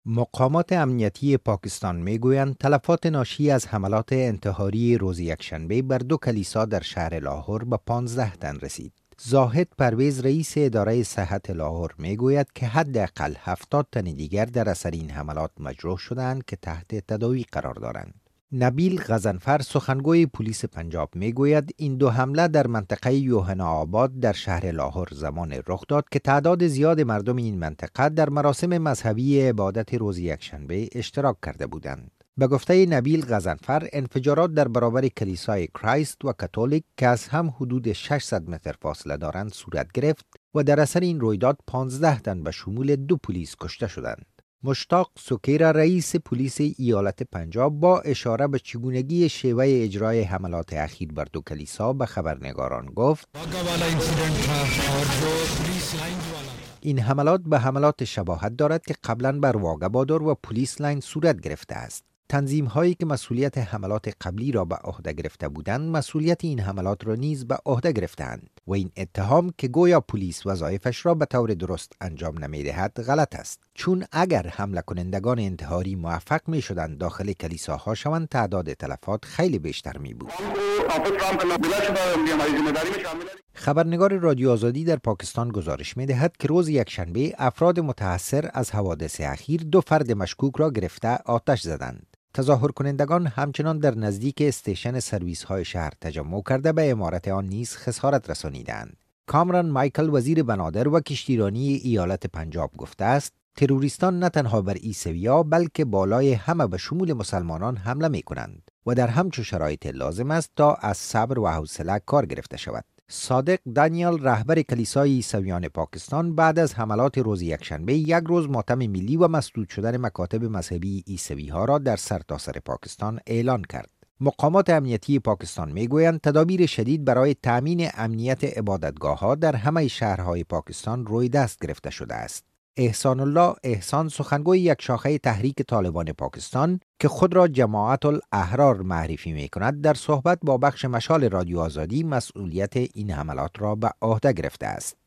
مقامات امنیتی پاکستان میگویند تلفات ناشی از حملات انتحاری روز یکشنبه بر دو کلیسا در شهر لاهور به 15 تن رسید. زاهد پرویز رئیس اداره صحت لاهور میگوید که حداقل 70 تن دیگر در اثر این حملات مجروح شدند که تحت تداوی قرار دارند. نبیل غضنفر سخنگوی پلیس پنجاب میگوید این دو حمله در منطقه یوحنا آباد در شهر لاهور زمان رخ داد که تعداد زیاد مردم این منطقه در مراسم مذهبی عبادت روز یکشنبه اشتراک کرده بودند. به گفته نبیل غضنفر، انفجارات در برابر کلیسای کرایست و کاتولیک که از هم حدود 600 متر فاصله دارند صورت گرفت و در اثر این رویداد 15 تن به شمول 2 پلیس کشته شدند. مشتاق سکیرا رئیس پلیس ایالت پنجاب با اشاره به چگونگی شیوه اجرای حملات اخیر بر دو کلیسا به خبرنگاران گفت این حملات به حملات شباهت دارد که قبلا بر واگا بادر و پلیس لاین صورت گرفته است. تنظیم هایی که مسئولیت حملات قبلی را به عهده گرفته بودند مسئولیت این حملات را نیز به عهده گرفتند و این اتهام که گویا پلیس وظایفش را به طور درست انجام نمیدهد غلط است، چون اگر حمله کنندگان انتحاری موفق می شدند داخل کلیساها شوند تعداد تلفات خیلی بیشتر می بود. خبرنگار رادیو آزادی در پاکستان گزارش می دهد که روز یکشنبه افراد متاثر از حوادث اخیر 2 فرد مشکوک را گرفته آتش زدند. تظاهر کنندگان همچنان در نزدیک استیشن سرویس های شهر تجمع کرده به عمارت آن نیز خسارت رسانیدند. کامران مایکل وزیر بنادر و کشتیرانی ایالت پنجاب گفته است تروریستان نه تنها بر عیسوی‌ها بلکه بالای همه به شمول مسلمانان حمله می کنند و در همچو شرایط لازم است تا از صبر و حوصله کار گرفته شود. صادق دانیال رهبر کلیسای عیسویان پاکستان بعد از حملات روز یکشنبه 1 روز ماتم ملی و مسدود شدن مکاتب مذهبی عیسوی‌ها را در سرتاسر پاکستان اعلان کرد. مقامات امنیتی پاکستان میگویند تدابیر شدید برای تأمین امنیت عبادتگاه‌ها در همه شهرهای پاکستان روی دست گرفته شده است. احسان الله احسان سخنگوی یک شاخه تحریک طالبان پاکستان که خود را جماعت الاحرار معرفی می کند در صحبت با بخش مشال رادیو آزادی مسئولیت این حملات را به عهده گرفته است.